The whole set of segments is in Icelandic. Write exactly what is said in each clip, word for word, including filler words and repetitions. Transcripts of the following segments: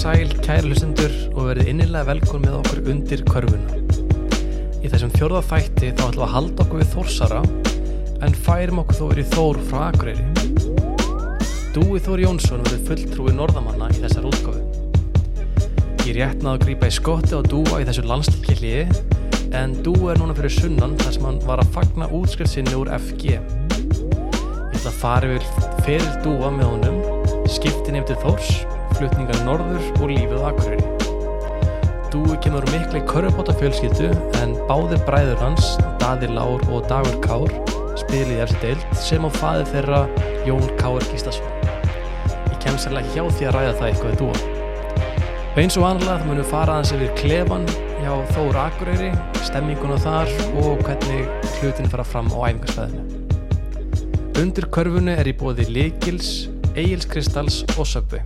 sæl kæru hlustendur og verið innilega velkomin með okkur undir körfuna. Í þessum fjórða þætti þá ætlum við að halda okkur við Þórsara en færum okkur þó verið Þór frá Akureyri. Dúi Þór Jónsson verið fulltrúi norðamanna í þessar útgáfu. Ég rétt náðu að grípa í skotti á Dúa í þessu landsleikjahléi en Dúi er núna fyrir sunnan þar sem hann var að fagna útskrift sinni úr F G. Ég ætla að fara yfir feril Dúa með honum, skiptin yfir til Þórs, flutningar norður og lífið á Akureyri. Dúi kemur úr miklu körfubátafjölskyldu en báðir bræður hans, Daði Lár og Dagur Kár, spiluðu í efstu deild sem á faðir þeirra Jón Kár Gíslason. Ég kemst sérlega hjá því að ræða það eitthvað við Dúa. Og eins og vanlega þá munum við fara aðeins yfir klefan hjá Þór Akureyri, stemminguna þar og hvernig hlutin fara fram á æfingasvæðinu. Undir körfunni er í boði Lykils, Egils Kristals og Subway.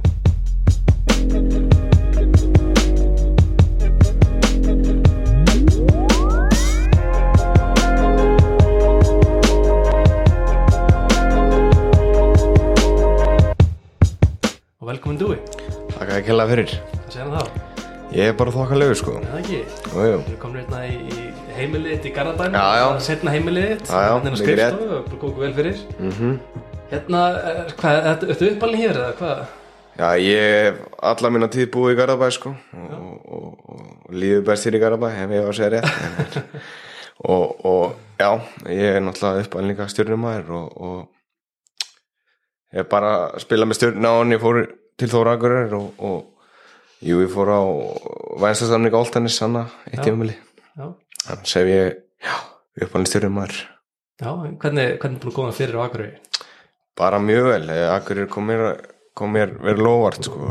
Og velkomin Dúi. Takk að kella fyrir. Hvað segir hann þá? Ég er bara þokkalegur sko. Er það ekki? Jú, jú. Þú komur hérna í, í heimilið þitt í Garðabænum. Já, já. Setna heimilið þitt. Já, já. Hérna skrifstofu og góð vel fyrir. Mhm. Hérna, er, hvað, ertu, ertu uppalinn hér eða hvað? Já, ég hef alla mína tíð búið í Garðabæ sko og, og, og, og líður best hér í Garðabæ ef ég á að segja rétt. og, og já, ég er náttúrulega uppalinn líka stjörnumaður og, og ég hef bara spilað með stjörnuna og ég fór til Þór Akureyrar og, og jú, ég fór á Vænstastamning Álftanes sanna eitt tímabili. Já. Þannig sem ég, já, uppalinn stjörnumaður. Já, hvernig, hvernig búin að koma fyrir á Akureyri? Bara mjög vel, Akureyri kom mér, kom mér verið lóvart sko,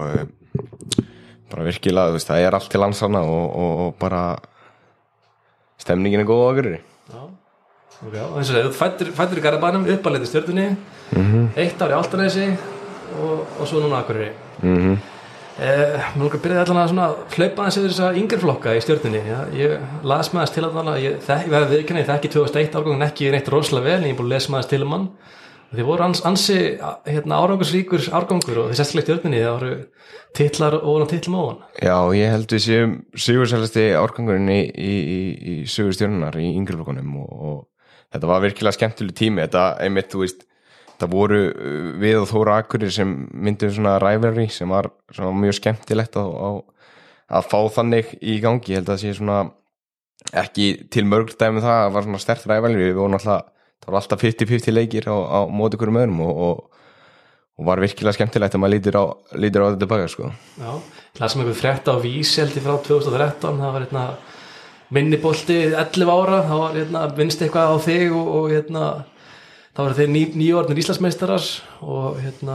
bara virkilega, þú veist, það er allt til landsana og, og, og bara stemningin er góð á Akureyri. Já, ok, og eins og það, þú fættir, fættir í Garðabænum, uppalinn í stjörnunni, mm-hmm. eitt ár í Álftanesi og, og svo núna Akureyri. Mhm. Eh, mér langar að byrja allan að svona hlaupa aðeins yfir þessa yngri flokka í stjörnunni. Já, ég las með þess til að tala, ég þekki verið viðurkenna, ég þekki tvö þúsund og eitt árgangun ekki neitt rosalega vel, en ég er búin að lesa með þess til um hann. Þið voru ans, ansi hérna, árangursríkur árgangur og þið sérstilega stjörnunni, það voru titlar ofan og titlum ofan. Já, ég held við séum sigursælasti árgangurinn í, í, í, í sögur stjörnunar í yngri flokkunum og, og þetta var virkilega skemmtileg tími, þetta einmitt, þú veist, það voru við og Þór Akureyri sem myndum svona rivalry sem var, sem var mjög skemmtilegt að, að, að fá þannig í gangi. Ég held að það sé svona ekki til mörg dæmi það, það var svona sterkt rivalry, við vorum alltaf, það var alltaf fimmtíu fimmtíu leikir á, á móti hverjum öðrum og, og, og var virkilega skemmtilegt að maður lítur á, lítur á þetta tilbaka sko. Já, ég las með eitthvað frétta á Víseldi frá tvö þúsund og þrettán, það var hérna minnibolti ellefu ára, það var hérna vinst eitthvað á þig og, og hérna þá voru þeir ný, nýjórnir Íslandsmeistarar og hérna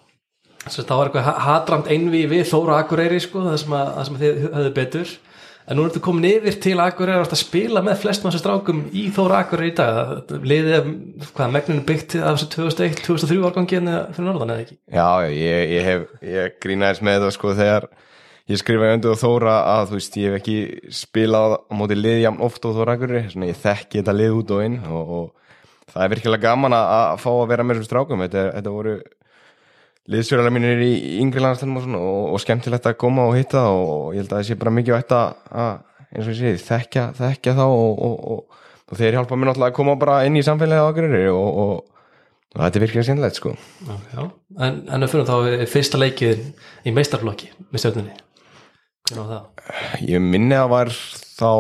það var eitthvað hatramt einví við Þór Akureyri sko, það sem, að, það sem að þið höfðu betur en nú ertu komin yfir til Akureyri og að spila með flestum af þessum strákum í Þór Akureyri í dag, liðið hvað megninu byggt af þessu tvö þúsund og eitt tvö þúsund og þrjú árgangi fyrir norðan eða ekki? Já, ég, ég hef ég grínaðis með það sko þegar ég skrifaði undir á Þóra að þú veist ég hef ekki spilað á móti liði jafn oft á Þór Akureyri, svona ég þekki þetta lið út og inn og, og það er virkilega gaman að fá að vera með þessum strákum. Þetta, þetta voru liðsfélagar mínir í yngri landstælum og, og, og skemmtilegt að koma og hitta og ég held að það sé bara mikið vægt að, eins og ég segi, þekkja, þekkja þá og, og, og, og þeir hjálpa mér náttúrulega að koma bara inn í samfélagið á Akureyri og, og, og þetta er virkilega skemmtilegt sko. Já, já. En, en við fyrir þá fyrsta leikið í meistarflokki með stjörnunni. Hvernig var það? Ég minni að var þá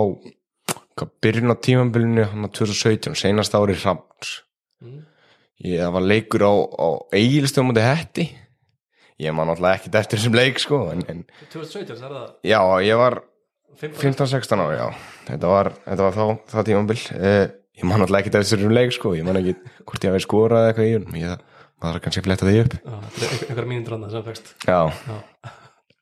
byrjun á tímabilinu hann á tvö þúsund og sautján, seinasta ári Hrafns. Mm. Ég það var leikur á, á Egilsstöðum mútið Hetti. Ég man náttúrulega ekkert eftir þessum leik sko en, en tvö þúsund og sautján, það er það? Já, ég var fimmtán sextán ára, já. Þetta var, þetta var þá, það tímabil. Eh, ég man náttúrulega ekkert eftir þessum leik sko, ég man ekki hvort ég hafi skorað eitthvað í hún. Ég það var kannski að fletta því upp. Já, þetta er einhverja mínútur annað sem fækst. Já. Já.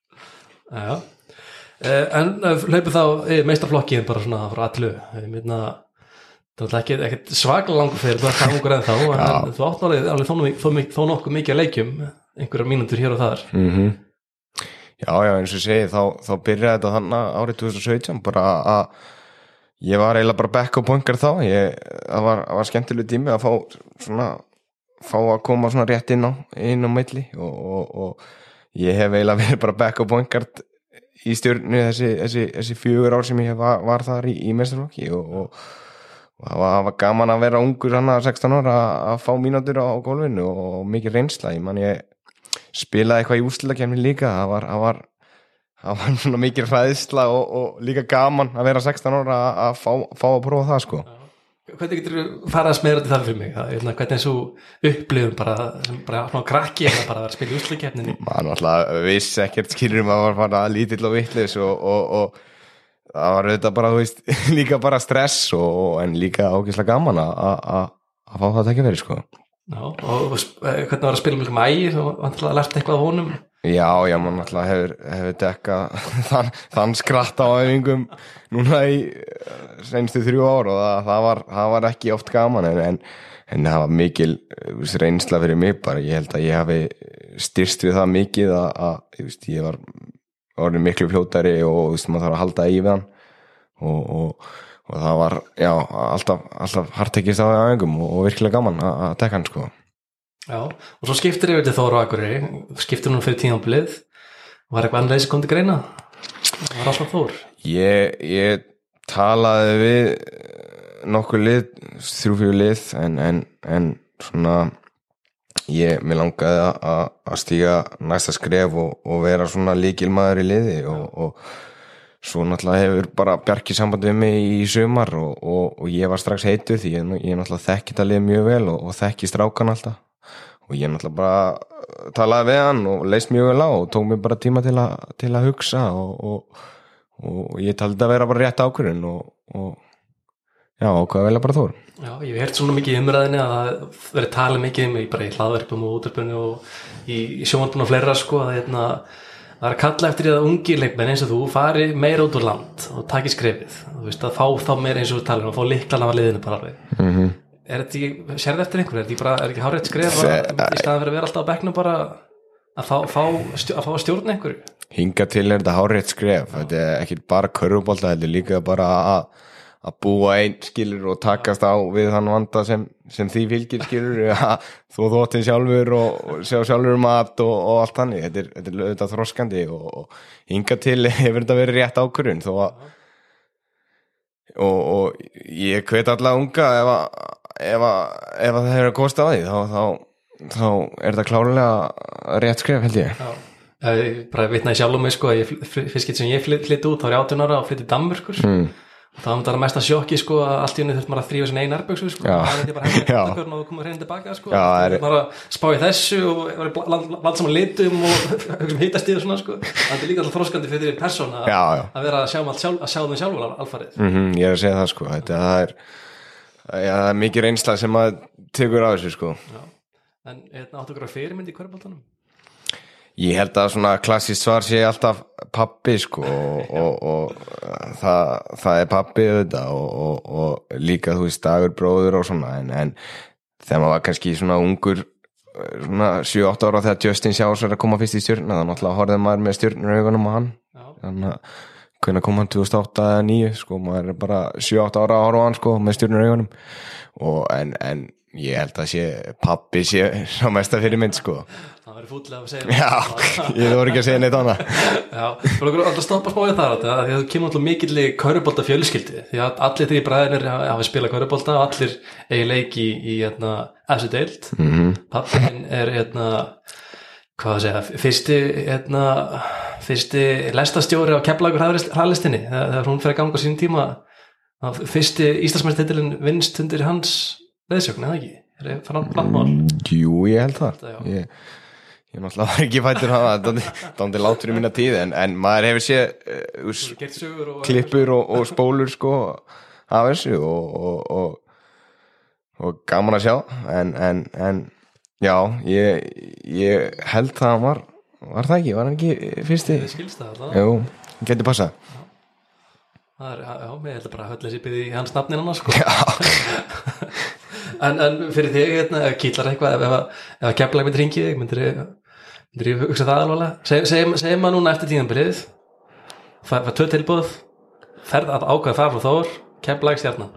Já. Uh, en uh, hlaupið þá uh, meistarflokkiðin bara svona frá allu ég myndna, það er ekki, ekki svaklega langur fyrir, þú ert hangur en þá en þú átt alveg, alveg þó, þó, þó nokkuð mikið að leikjum, einhverja mínútur hér og þar. Mm-hmm. Já, já, eins og segi, þá, þá byrjaði þetta þannig árið tvö þúsund og sautján bara að ég var eiginlega bara back up poingar þá, ég, það var, var skemmtileg tími að fá svona, fá að koma svona rétt inn á, inn á milli og, og, og ég hef eiginlega verið bara back up point guard í stjörnu þessi, þessi, þessi fjögur ár sem ég hef var, var þar í, í meistaraflokki og, og, og það var, var gaman að vera ungur hann að sextán ára að fá mínútur á, á gólfinu og, og mikið reynsla, ég man ég spilaði eitthvað í úrslitakeppni líka, það var, það var það var svona mikið hræðsla og, og líka gaman að vera sextán ára að, að fá, fá að prófa það sko. Hvernig getur þú farað að smera þetta þar fyrir mig? Hvernig er svo upplifun bara, sem bara svona krakki eða bara að spila í úrslitakeppninni? Man alltaf viss ekkert skilur um að var bara lítill og vitlaus og, og, og það var auðvitað bara, þú veist, líka bara stress og, en líka ágæslega gaman að að fá það að tekja verið sko. Já, og hvernig var að spila með mægi og vantilega að lærta eitthvað á honum? Já, já, mann alltaf hefur, hefur dekkað þann, þann skratt á æfingum núna í seinstu þrjú ár og það, það, var, það var ekki oft gaman en, en, en það var mikil reynsla fyrir mig bara, ég held að ég hafi styrst við það mikið að, að ég, veist, ég var orðin miklu fljótari og veist, maður þarf að halda í við hann og, og, og það var, já, alltaf, alltaf hartekist á æfingum og, og virkilega gaman að, að dekka hann sko. Já, og svo skiptir yfir til Þór og Akureyri, skiptir hún fyrir tímabilið, var eitthvað annað sem kom til greina? Var alltaf Þór? Ég, ég talaði við nokkur lið, þrjú fjögur lið, en, en, en svona, ég, mér langaði að, að stíga næsta skref og, og vera svona lykilmaður í liði og, og svo náttúrulega hefur bara Bjarki samband við mig í sumar og, og, og ég var strax heitur því ég, ég náttúrulega þekki þetta lið mjög vel og, og þekki strákan alltaf. Og ég náttúrulega bara talaði við hann og leist mjög vel á og tók mér bara tíma til að, til að hugsa og, og, og ég taldi að vera bara rétt ákvörðun og, og já, og hvað velja bara Þór. Já, ég hef hert svona mikið í umræðinni að það verið talið mikið um bara í hlaðverpum og útvarpinu og í, í sjónvarpinu og fleira sko að hérna, það er að kalla eftir því að ungir leikmenn eins og þú fari meira út úr land og taki skrefið, þú veist að fá þá meira eins og við talum og fá lyklana af liðinu bara alveg. Mhm. Er þetta ekki, sérðu eftir einhverju, er þetta ekki bara, er ekki hárrétt skref að, í staðan fyrir að vera alltaf á bekknum bara að fá, fá, stjórn, að fá að stjórna einhverju? Hinga til er þetta hárrétt skref, þetta er ekki bara körfubolta, þetta er líka bara að, að búa einn skilur og takast á við þann vanda sem, sem því fylgir skilur, að þú þóttin sjálfur og, og sjá sjálfur mat og, og allt þannig, þetta er, þetta er auðvitað þroskandi og, og hinga til hefur þetta verið rétt ákvörðun þó að og, og ég hvet alla unga ef að ef að, ef að það hefur að kosta á því þá, þá, þá er það klárlega rétt skref held ég. Já, ég bara vitnaði sjálf um mig sko að ég fyrst getur sem ég flytti út þá er ég átján ára og flytti í Danmörkur mm. og það var það mesta sjokki sko að allt í henni þurft maður að þrýfa sinni einn nærböksu sko og það er bara henni og koma hrein tilbaka sko það er bara spá í þessu og land saman litum og hittast í og svona sko það er líka alltaf þroskandi fyrir persóna að vera að sjá um allt sjálf, að sjá þeim sjálfur alfarið. Mm-hmm, ég er að segja það sko þetta það er Já, það er mikið reynsla sem maður tekur á þessu sko. Já. En áttu ykkur að fyrirmynd í körfuboltanum? Ég held að svona klassískt svar sé alltaf pabbi sko og, og, og það, það er pabbi auðvitað og, og, og líka þú veist Dagur bróður og svona en, en þegar maður var kannski svona ungur svona sjö átta ára þegar Justin Sjás var að koma fyrst í stjörnuna þá náttúrulega horfði maður með stjörnuraugunum á hann þannig að hvernig kom hann tvö þúsund og átta eða níu sko, maður er bara sjö átta ára að horfa á hann sko með stjörnuraugunum og en, en ég held að sé pabbi sé sá mesta fyrirmynd sko. Það verður fútlega að segja Já, ég voru ekki að segja neitt annað. Já, þú voru alltaf stoppa smá í það því að þú kemur alltaf mikill körfubolta fjölskyldi því að allir því bræðinir hafa spilað körfubolta og allir eigi leiki í, í hérna, þessu deild mm-hmm. Pappin er hérna hvað að segja, fyrsti hérna, fyrsti lestastjóri á Keflavíkur hraðlistinni þegar hún fer að ganga á sínum tíma fyrsti Íslandsmeistaratitilinn vinnst undir hans leiðsögn, eða ekki? Er það fann hann mál? Jú, ég held það ég, ég náttúrulega var ekki fættur það dándi látur í minna tíð en, en maður hefur séð uh, klippur og, og spólur sko af þessu og, og, og, og gaman að sjá en, en, en já, ég, ég held það hann var var það ekki, var hann ekki fyrsti? Ég skilst það alltaf. Jú, geti passað. Já, það er, já, ég held að bara höll þessi byggði í hans nafnin annars sko. Já. en, en fyrir þig, hérna, kýtlar eitthvað ef, ef, ef að Keflavík myndir hringið þig, myndir myndir ég hugsa það alveg? Seg, segjum, segjum maður núna eftir tíðanbyrðið, það var tvö tilbúð, ferð að ákvæða það frá Þór, Keflavík stjarnan.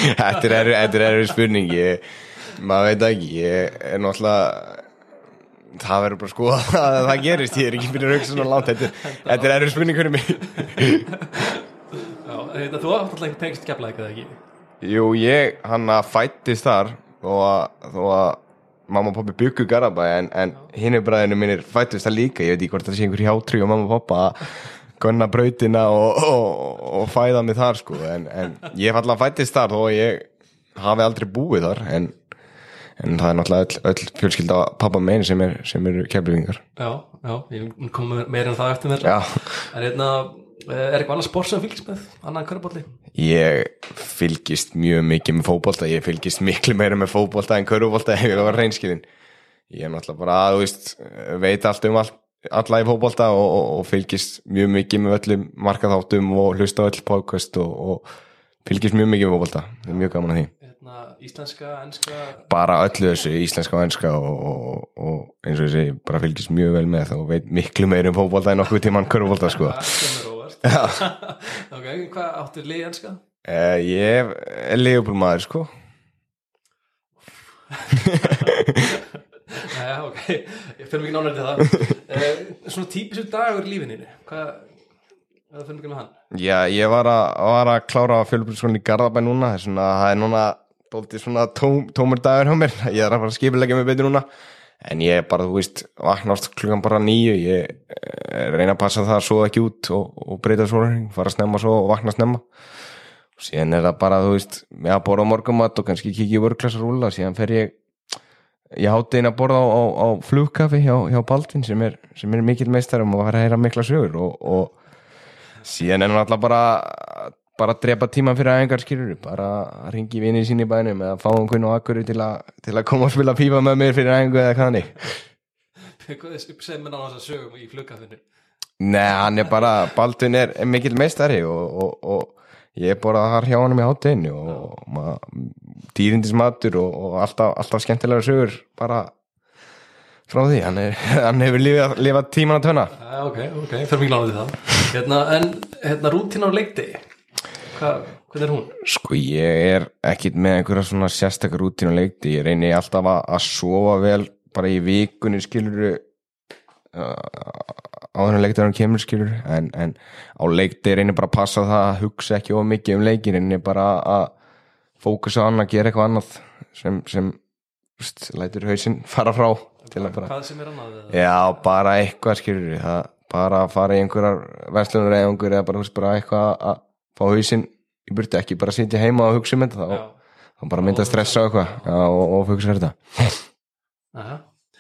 Þetta er erfið spurning, ég maður veit ekki, ég er náttúrulega það verður bara sko að það gerist, ég er ekki fyrir rauk svona langt, þetta, þetta er erfið spurning fyrir mig. Já, þetta, þú átt alltaf ekki tengst Keflavík eða ekki? Jú, ég, hann að fættist þar þó að, þó að mamma og pappi byggu Garðabæ en, en hinni bræðinu mínir fættist það líka, ég veit ekki hvort það sé einhver hjátri og mamma og pappa að gunna brautina og, og, og fæða mig þar sko, en, en ég hef alltaf fættist þar þó að ég hafi aldrei búið þar, en en það er náttúrulega öll, öll fjölskylda pappa megin sem er, sem eru Keflvíkingar. Já, já, ég kom meira en það eftir mér. Já. En hérna, er eitthvað annað sport sem fylgist með, annað körfubolti? Ég fylgist mjög mikið með fótbolta, ég fylgist miklu meira með fótbolta en körfubolta ef ég var reynskilinn. Ég er náttúrulega bara, þú veist, veit allt um allt, alla í fótbolta og, og, og fylgist mjög mikið með öllum markaþáttum og hlusta á öll podcast og, og fylgist mjög mikið með fótbolta, það er mjög gaman að því. Íslenska, enska? Bara öllu þessu, íslenska og enska og, og, og eins og þessi bara fylgist mjög vel með þá veit miklu meir um fótbolta en okkur tímann körfubolta sko. Það er óvart. Ok, hvað áttu lið enska? Uh, ég er Liverpool-maður sko. Næja, ok, ég fyrir mikið nálega til það. uh, Svona típisur dagur í lífininu, hvað það fyrir mikið með hann? Já, ég var að, var að klára fjölbrytskólann í Garðabæ núna, það er svona, það er núna dóltið svona tóm, tómur dagur hjá mér, ég er að fara að skipulegja mig betur núna, en ég bara, þú veist, vaknast klukkan bara níu, ég eh, reyna að passa það að sofa ekki út og, og breyta sólarhring, fara að snemma svo og vakna snemma, og síðan er það bara, þú veist, með að borða morgumat og kannski kikið í vörklassarúla, síðan fer ég í hádeginu að borða á, á, á flugkaffi hjá, hjá Baldvin sem er, sem er mikill meistarum og fara að heyra mikla sögur og, og síðan er hann alltaf bara bara að drepa tíma fyrir æfingar skilur bara að ringi vinið sín í bænum eða fá einhvern og akkur til, til að koma og spila pípa með mér fyrir æfingu eða hvað hann Hvað segir mér náttúrulega sögum í flugkaffinu? Nei, hann er bara, Baldvin er, er mikill meistari og, og, og ég er bara þar hjá hann í hádeginu og dýrindismatur og, og alltaf, alltaf skemmtilega sögur bara frá því, hann, er, hann hefur lifað, lifað tíman að tönna. Ja, ok, ok, fyrir mig náttúrulega það. Hérna, en hérna rútína á leikdegi, hvað, hvernig er hún? Sko, ég er ekkit með einhverja svona sérstakar rútína á leikdegi, ég reyni alltaf að, að sofa vel bara í vikunni skilur uh, áður en leikdagurinn kemur skilur, en, en á leikdegi reyni bara að passa það að hugsa ekki of mikið um leikin, reyni bara að fókusa á annað, gera eitthvað annað sem, sem st, lætur hausinn fara frá til að bara, hvað sem er annað? Já, bara eitthvað skilur það, bara að fara í einhverjar verslunar eða einhver eða bara, bara eitthvað að fá hausinn í burtu, ekki bara sitja heima og hugsa um þetta þá, þá bara mynda stressa og eitthvað já, og, og hugsa þetta Aha.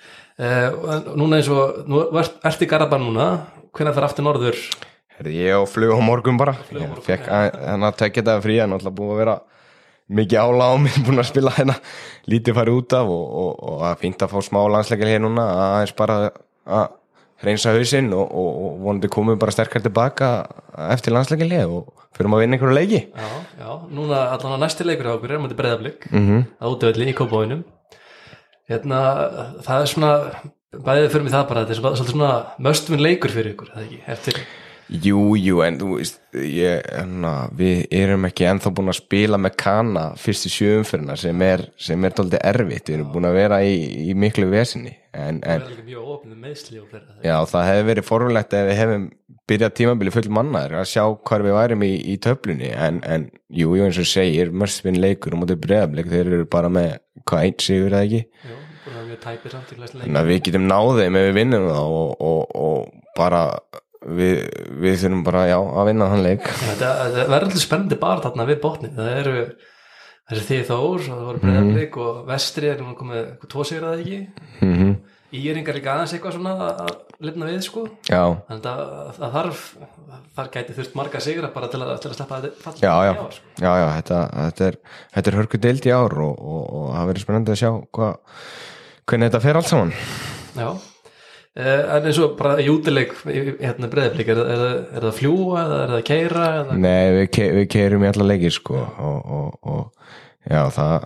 Uh, núna eins og nú ert, ert í Garðabæ núna, hvenær fer aftur norður? Herði, ég á flug á morgun bara flug á morgun, ég fekk að, að tekja þetta frí en alltaf búið að vera mikið ála á mig, búin að spila hérna lítið farið út af og, og, og að fínt að fá smá landsleikil hér núna aðeins bara að reynsa hausinn og, og, og vonandi komum bara sterkar tilbaka eftir landsleikil hér og fyrir að vinna einhverju leiki Já, já, núna allan á næsti leikur á okkur er mútið Breiðablik mm-hmm. að útöðli í Kópavoginum hérna, það er svona bæðið fyrir mig það bara, þetta er svolítið svona möstuvinn leikur fyrir ykkur, það ekki, eftir Jú, jú, en þú veist ég, enna, við erum ekki ennþá búin að spila með Kana fyrstu sjöumferðina sem er, sem er dálítið erfitt við erum búin að vera í, í miklu vesinni en, en, það er ekki mjög opnum meðsli og fyrir það Já, það hefði verið forvulegt ef við hefum byrjað tímabili full mannaður að sjá hvar við værum í, í töflunni en, en jú, jú, eins og segir mörsvinn leikur og mótið Breiðablik, þeir eru bara með hvað einn sigur eða ekki Jú, búin að við tæpir samt í glæslega leik Þannig að við getum náðið með við vinnum það og, og, og bara við, við þurfum bara, já, að vinna þann leik Þetta, þetta verður alltaf spennandi bara þarna við botni, það eru þessi því Þór, það voru Breiðablik mm-hmm. og Vestri er nú komið tvo sigur að það ekki mm-hmm. Íringar líka aðeins eitthvað svona að lifna við sko Já Þannig að það þarf þar gæti þurft marga sigra bara til að, til að sleppa þetta fall Já, já, ár, sko. já, já þetta, þetta er, þetta er hörku deild í ár og, og, og það verður spennandi að sjá hva, hvernig þetta fer allt saman Já, eh, en eins og bara í útileik hérna Breiðablik, er, er, er, er það fljúa eða er það keira? Eða? Nei, við, ke, við keirum í alla leikir sko og, og, og já, það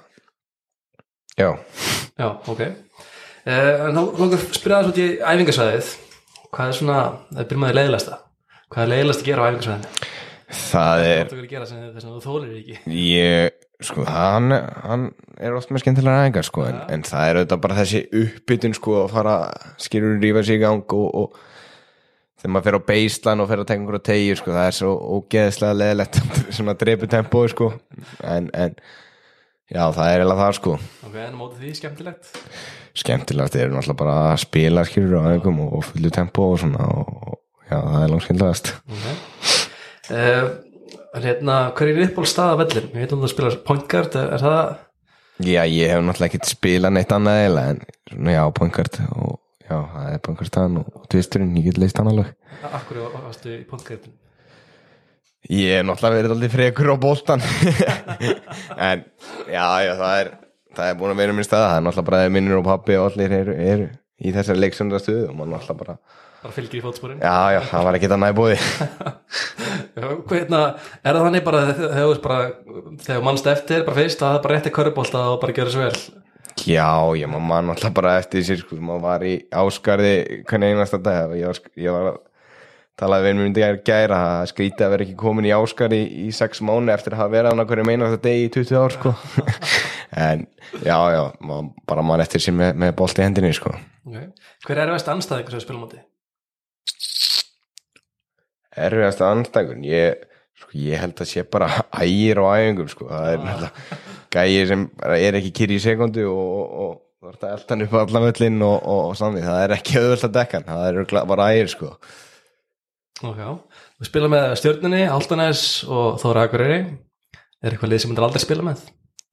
Já Já, ok Uh, en þá langar að spyrja aðeins út í æfingasvæðið hvað er svona, það er byrjum að leiðilegasta hvað er leiðilegast að gera á æfingasvæðinu það er það er að gera sem þess að þú þólir ekki ég sko, hann, hann er oft með skemmtilega æfingar sko, en, en það er auðvitað bara þessi uppbytun sko, að fara, skilur rífa sig í gang og, og þegar maður fer á baseline og fer að tekja einhverja tegjur sko, það er svo ógeðslega leðilegt svona drepu tempói sko, en, en já, það er eiginlega það sko. Ok, en mótið því skemmtilegt? Skemmtilegt er náttúrulega bara að spila skilur á æfingum og, og fullu tempó og svona og já, það er langt skemmtilegast. Ok. Uh, Hérna, hver er uppáhalds stað á vellinum? Ég veit um þú spilar point guard, er, er það? Já, ég hef náttúrulega ekkert spilað neitt annað eiginlega, en svona já, point guard og já, það er point guard staðan og tvisturinn, ég get leist hann alveg. Akkur varstu í point guardin? Ég hef náttúrulega verið aldrei frekur á boltan en já, já, það er það er búin að vera minn staða, það er náttúrulega bara minnir og pappi og allir eru, eru í þessari leiksöndastuðu og maður náttúrulega bara bara fylgir í fótsporin. Já, já, það var ekki það næbúði. Hvernig, er það þannig bara þegar bara, þegar mannst eftir bara fyrst að það bara rétti körfubolta og bara gera svo vel? Já, já, maður mann alltaf bara eftir sér, sko, maður var í Ásgarði hvernig einasta dag, ég var, ég var að talaði við einhvern veginn gæra að skrýta að vera ekki komin í Ásgarði í, í sex mánu eftir að hafa verið hann að hverju meina þetta degi í tuttugu ár, sko. En já, já, maður bara mann eftir sér með, með bolt í hendinni, sko. Okay. Hver er erfiðasti andstæðingur sem við spilum á móti? Erfiðasti andstæðingur, ég, sko, ég held að sé bara ægir á æfingum, sko. Það er náttúrulega gæi sem er ekki kyrri í sekundu og, og, og þú ert að elda hann upp á allan völlinn og, og, og samið. Það er ekki auðvöld að dekka hann, það er bara ægir, sko. Ok, við spila með Stjörnunni, Álftanes og Þór Akureyri. Er eitthvað lið sem myndir aldrei spila með?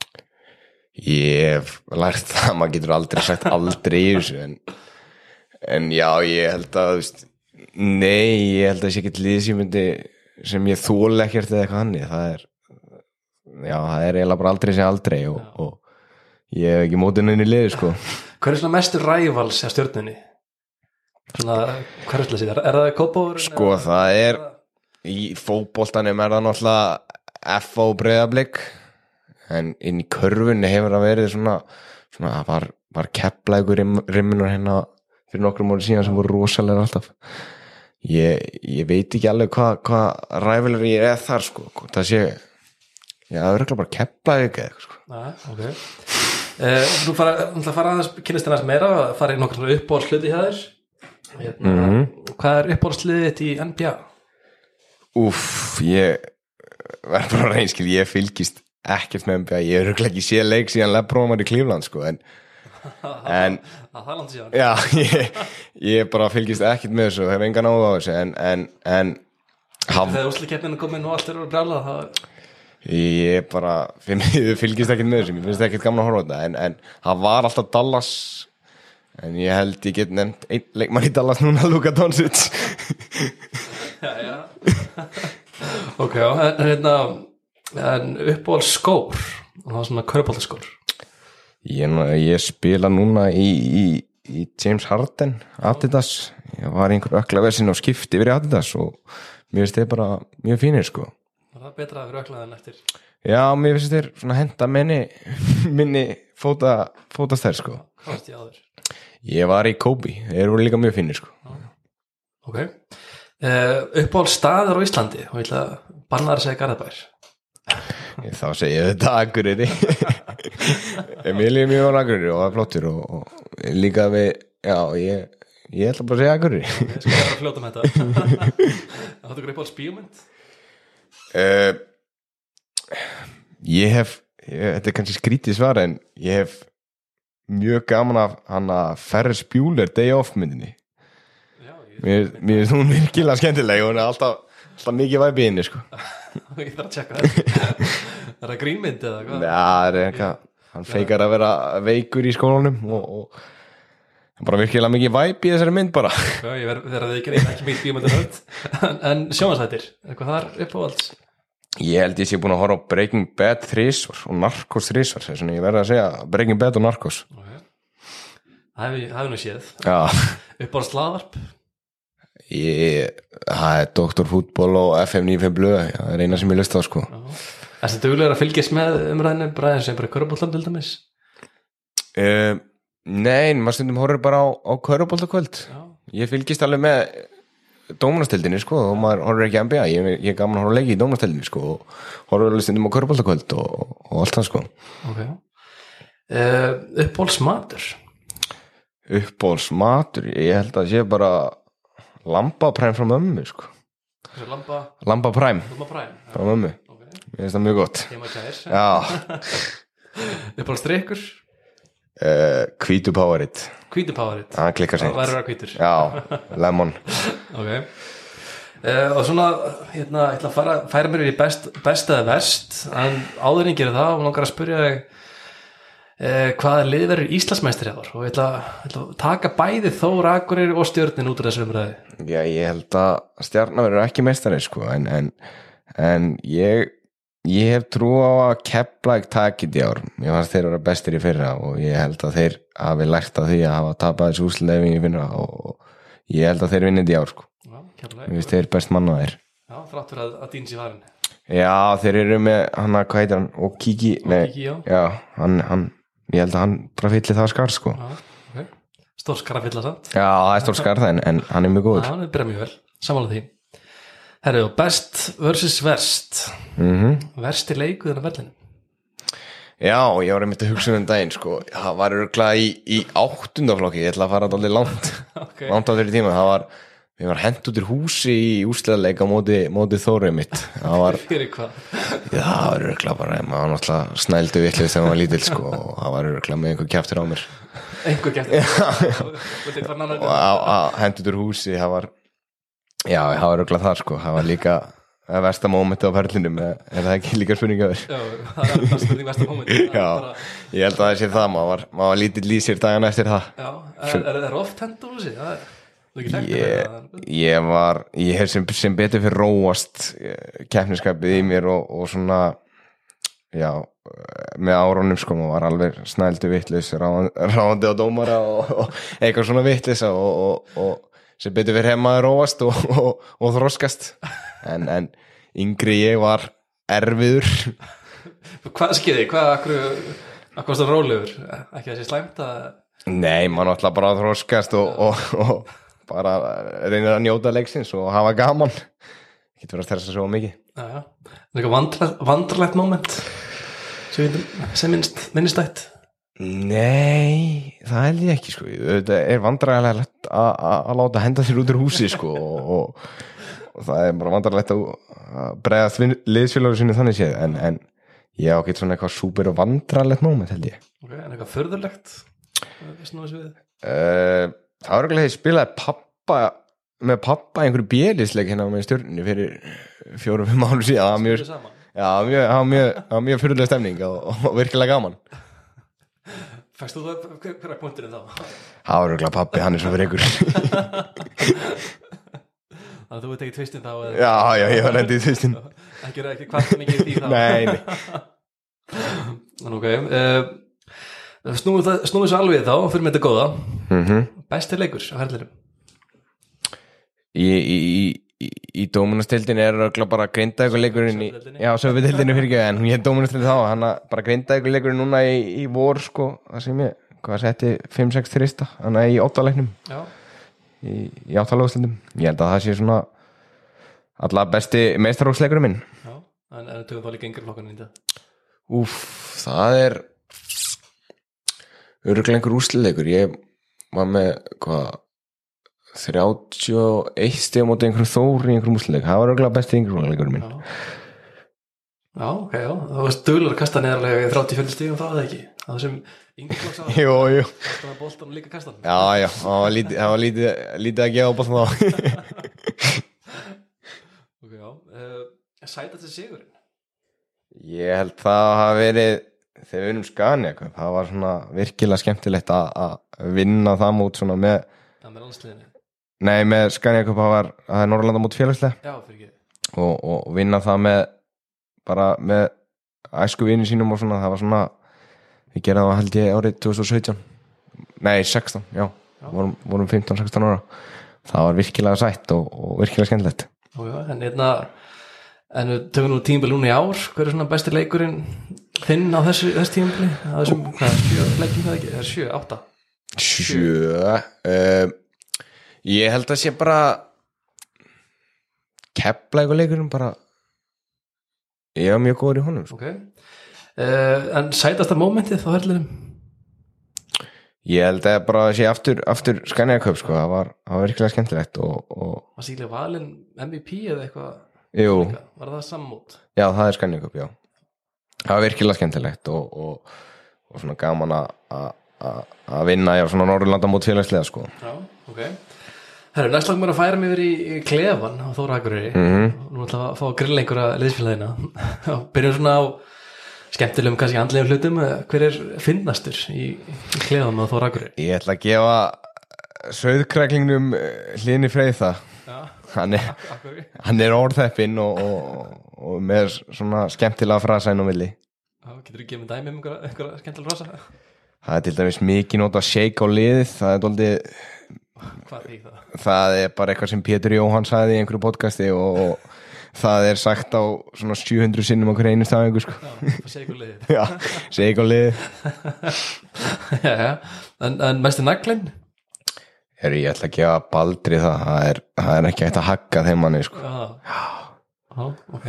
Ég hef lært það, maður getur aldrei sagt aldrei í þessu, en, en já, ég held að, þú veist, nei, ég held að það sé ekkert lið sem myndi, sem ég þól ekkert eða eitthvað hannig, það er, já, það er eiginlega bara aldrei sem aldrei og, og ég hef ekki mótið neina í liði, sko. Hver er svona mestur rævals hjá Stjörnunni? Svona, hver er það? Er það Kópavogurinn? Sko, eða? Það er, í fótboltanum er það náttúrulega F O Breiðablik, en inn í körfunni hefur það verið svona, svona var, var Keflavíkur rimmunar hérna fyrir nokkrum ári síðan sem voru rosalega alltaf. Ég, ég veit ekki alveg hvað hva ræfilegur ég er þar, sko. Það sé, já, það er ekki bara Keflavík eða eitthvað, sko. Næ, ok. Eh, þú fara, þú fara aðeins, kynnist þennast meira, fara í nokkur uppbóðsluti hjá þér. Hérna, mm-hmm. Hvað er uppbóðsliðið þitt í N B A? Úff, ég verður bara reynskil, ég fylgist ekkert með N B A, ég er örugglega ekki séð leik síðan LeBron var í Cleveland, sko, en en það er langt síðan. Já, ég, ég bara fylgist ekkert með þessu, hef engan áhuga á þessu, en en, en haf... þegar úrslitakeppnin er komin og allt er brjálað, það ég bara fylgist ekkert með þessu, ég finnst ekkert gaman að horfa á þetta, en, en það var alltaf Dallas, en ég held ég get nefnt einn leikmann í Dallas núna, Luka Doncic. Já, já. Ok, já, en hérna en uppáhalds skór og það var svona körfuboltaskór. Ég, ég spila núna í, í, í James Harden Adidas, ég var í einhver ökla vesinn og skipti yfir í Adidas og mér finnst þeir bara mjög fínir, sko. Var það betra að vera öklað en eftir? Já, mér finnst þeir svona henda minni minni fóta, fótastær, sko. Hvað varst ég áður? Ég var í Kobe, þeir voru líka mjög fínir, sko. Ok, uh, uppáhalds staður á Íslandi og ég ætla að banna þær að segja Garðabær. Ég þá segi ég þetta Akureyri. Emil er mjög á Akureyri og það er flottur og, og líka við, já, ég ég ætla bara að segja Akureyri. Ég skal vera að fljóta með þetta. Þetta er uppáhalds bíómynd? Uh, ég hef ég, þetta er kannski skrítið svar, en ég hef mjög gaman af hana Ferris Bueller Day Off myndinni. Já, ég... Mér, mér er hún virkilega skemmtileg og hún er alltaf, alltaf mikið væp í henni, sko. Ég þarf að tjekka þetta. Er það grínmynd eða hvað? Já, það er eitthvað, hann feikar að vera veikur í skólanum og, og bara virkilega mikið væp í þessari mynd bara. Já, ég verð þegar það ekki reyna ekki mikið bíómyndir hönd. En, en sjónvarpsþættir, eitthvað þar uppáhalds? Ég held ég sé búin að horfa á Breaking Bad þrisvar og Narcos þrisvar, þess vegna ég verði að segja Breaking Bad og Narcos. Okay. Það hef ég nú séð. Já. Uppáhalds hlaðvarp? Ég, það er Doktor Fútból og F M níutíu og fimm blöð, það er eina sem ég lust á, sko. Er þetta duglegur að fylgjast með umræðinu bara eins og bara körfuboltan til dæmis? Uh, nei, maður stundum horfir bara á, á körfuboltakvöld. Ég fylgist alveg með dómarastildinni sko og maður horfir ekki að N B A ég, ég er gaman að horfa leiki í dómarastildinni sko og horfir alveg stundum á körfuboltakvöld og, og allt það sko okay. uh, Uppbólsmatur Uppbólsmatur ég held að sé bara lambapræm frá mömmu sko Lamba lambapræm Lambapræm frá mömmu okay. Ég finnst það mjög gott Uppbólsdrykkur uh, hvítu Powerade hvítu Powerade það klikkar seint það verður að hvítur já, lemon ok uh, og svona hérna, ég ætla að fara, færa mér í best, best eða verst en áður en gera það og langar að spyrja þig uh, hvaða lið verður Íslandsmeistari ár og ég ætla, ég ætla að taka bæði Þór Akureyri og Stjörnin út úr þessu umræði já, ég held að Stjarnan verður ekki meistari sko en, en, en ég ég hef trú á að Keflavík takit í ár ég fannst þeir vera bestir í fyrra og ég held að þeir hafi lært af því að hafa tapað þessu úrslitakeppni í fyrra og ég held að þeir vinnið í ár sko já, Keflavík ég veist þeir best mannaðir já, þráttur að, að dýns í farin já, þeir eru með hann að, hvað heitir hann, og Kiki og Kiki, já, já hann, hann, ég held að hann bara fyllir það skar sko já, okay. Stór skar að fylla það já, það er stór skar það en, en hann er mjög góður já, hann er byrjað mjög vel, samanlega því herru, best versus verst mm-hmm. versti leikuðin af vellinu já, ég var einmitt að hugsa um daginn sko, það var örugglega í, í áttundaflokki, ég ætla að fara allir langt okay. langt á þeirri tíma, það var við var hent út úr húsi í úrslitaleik á móti, móti Þórið mitt það var, fyrir hvað? já, það var örugglega bara, maður var náttúrulega snældu vitlega þegar maður var lítill sko, og það var örugglega með einhver kjaftur á mér einhver kjaftur og hent út úr húsi, það var já, það var örugglega það sko, það var líka það versta mómenti á ferlinum er það ekki líka spurningaður já, það er það spurning versta mómenti já, bara... ég held að það sé það maður var, maður var lítill í sér dagana eftir það já, er, er, er oft hendur úr sig? það er Ég, ég var ég hef sem, sem betur fyrir róast keppniskapið í mér og, og svona já, með árunum sko, maður var alveg snældu vitlaus ráðandi á dómara og, og eitthvað svona vitleysa og, og, og sem betur fyrir hef maður róast og, og, og þroskast en, en yngri ég var erfiður hvað skeiði, hvað akkur akkur það rólegur, ekki þessi slæmt að nei, maður náttúrulega bara þroskast og, og, og bara reynir að njóta leiksins og hafa gaman getur verið að stressa svo mikið já, já. Er eitthvað vandralegt moment sem minnst minnistætt? Nei, það held ég ekki sko. Það er vandræðilegt að láta henda sér út úr húsi sko, og, og, og það er bara vandræðilegt að bregðast liðsfélagur sinni þannig séð en, en ég á ekki svona eitthvað súper og vandræðilegt moment held ég okay, en eitthvað förðurlegt? Uh, það var ekki að ég spilaði pappa með pappa einhverju bjelisleik hérna með Stjörnunni fyrir fjórum, fimm árum síðan það var mjög, já, mjög, það var mjög, mjög fyrirlega stemning og, og virkilega gaman Fækst þú það hverja punkturinn þá? Það var örugglega pappi, hann er svo fyrir ykkur Þannig að þú veit ekki tvistinn þá eða... Já, já, ég var endið í tvistinn Ekki er ekki hvað mikið í því þá Nei, nei Þannig ok uh, Snúum við svo alveg þá fyrir með þetta góða mm-hmm. Besti leikur á herlirum Í, í, í, í dómunastildin er örugglega bara Grindavíkurleikurinn í, já, Söfudildinu fyrir ekki en ég er dómunastildin þá hann að bara Grindavíkurleikurinn núna í, í vor sko, það sem ég, hvað setti fimm sex þrista, hann er í óttaleiknum í, í áttalagustildum ég held að það sé svona alla besti meistaróksleikurinn minn Já, en, en tökum þá líka yngri flokkan í þetta Úff, það er örugglega einhver úrslitaleikur ég var með hvað þrjátíu og eitt stig á móti einhverjum Þór í einhverjum úrslitaleikur það var örugglega besti yngri minn Já, já ok, já það var stöðlar að kasta neðarlega þrjátíu og fjögur stigum þá eða ekki það sem yngri flokks á Jú, jú það var boltan og líka kastan Já, já, það var lítið, það var lítið, lítið að gefa á boltan þá Ok, já uh, Sæta til sigurinn Ég held það hafa verið þegar við unnum Skaniak það var svona virkilega skemmtilegt að vinna það mót svona með Það með landsliðinni Nei, með Skaniak það var það er Norrlanda mót félagslega Já, fyrir ekki og, og vinna það með bara með æsku vini sínum og svona það var svona við gerðum það held ég árið tvö þúsund og sautján Nei, sextán, já, já. Vorum, vorum fimmtán sextán ára það var virkilega sætt og, og virkilega skemmtilegt Ó, já, en einna En við tökum nú tímabil núna í ár hver er svona besti leikurinn þinn á þessu, þessu tímabili á þessum, hvað, sjö leikjum það ekki er sjö, átta Sjö uh, Ég held að sé bara Keflavíkurleikurinn bara ég var mjög góður í honum sko. Ok, uh, en sætasta mómentið þá herlinum? Ég held að bara að sé aftur, aftur Skænjaköp sko, það var, það var virkilega skemmtilegt og, og... Var síðlega valinn M V P eða eitthvað? Jú. Var það sammót? Já, það er Skænjaköp, já. Það var virkilega skemmtilegt og, og, og svona gaman að vinna á svona Norðurlandamót félagslega sko. Já, ok. Herru, næst langt mér að færa mig yfir í Klefan á Þóra Akureyri. Mm-hmm. Nú ætla að fá að grilla einhverja liðsfélagina. Byrjum svona á skemmtilegum kannski andlegum hlutum. Hver er fyndnastur í, í Klefan á Þóra Akureyri? Ég ætla að gefa sauðkræklingnum Hlini Freyða. Já. Hann er, hann er orðheppinn og, og, og með svona skemmtilega frasa inn á milli. Já, getur þú gefið með dæmi um einhverja, einhverja skemmtilega frasa? Það er til dæmis mikið nota shake á liðið. Það er doldið... Hvað þýð það? Það er bara eitthvað sem Pétur Jóhann sagði í einhverju podcasti og, og það er sagt á svona sjö hundruð sinnum á hverju einu stafingu sko. Já, shake á liðið. Já, shake á liðið. Já, já. En, en mest er naglinn? Herri, ég ætla að gefa Baldri það. Það er, það er ekki hægt að hagga þeim manni sko. Já, já, ok.